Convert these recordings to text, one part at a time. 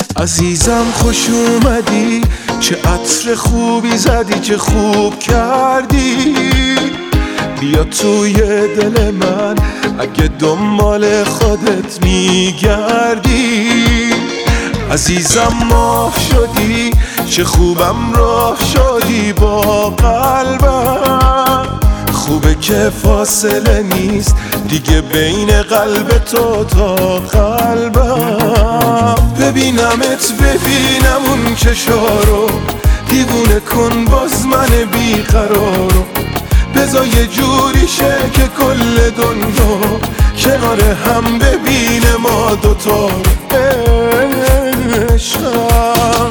عزیزم خوش اومدی، چه عطر خوبی زدی، چه خوب کردی. بیا توی دل من اگه دنبال خودت میگردی. عزیزم ماه شدی، چه خوبم راه شدی با قلبم. خوبه که فاصله نیست دیگه بین قلب تو تا قلبم. ببینمت ببینم اون چشارو، دیوونه کن باز من بیقرارو. بذار یه جوری شه که کل دنیا کنار هم ببینه ما دوتا. عشقم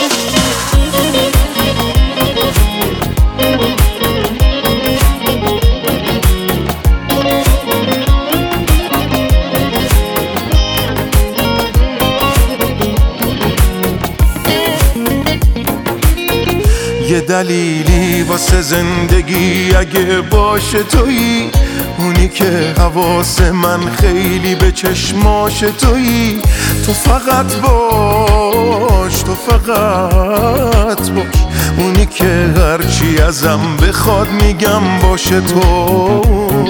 یه دلیلی واسه زندگی اگه باشه تویی، اونی که حواس من خیلی به چشماش تویی. تو فقط باش، تو فقط باش، اونی که هرچی ازم بخواد میگم باشه تو.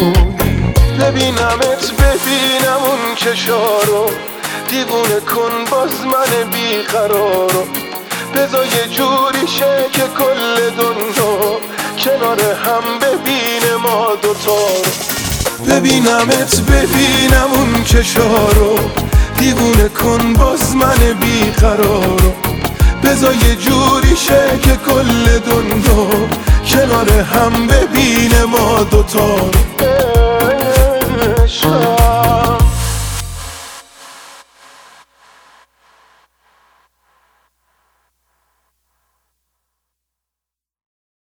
ببینمت ببینم اون چشارو، دیوونه کن باز من بیقرارو. بذار یه جوری شه که کل دنیا کنار هم ببینه ما دوتا. ببینمت ببینم اون چشارو، دیوونه کن باز من بیقرارو. بذار یه جوری شه که کل دنیا کنار هم ببینه ما دوتا.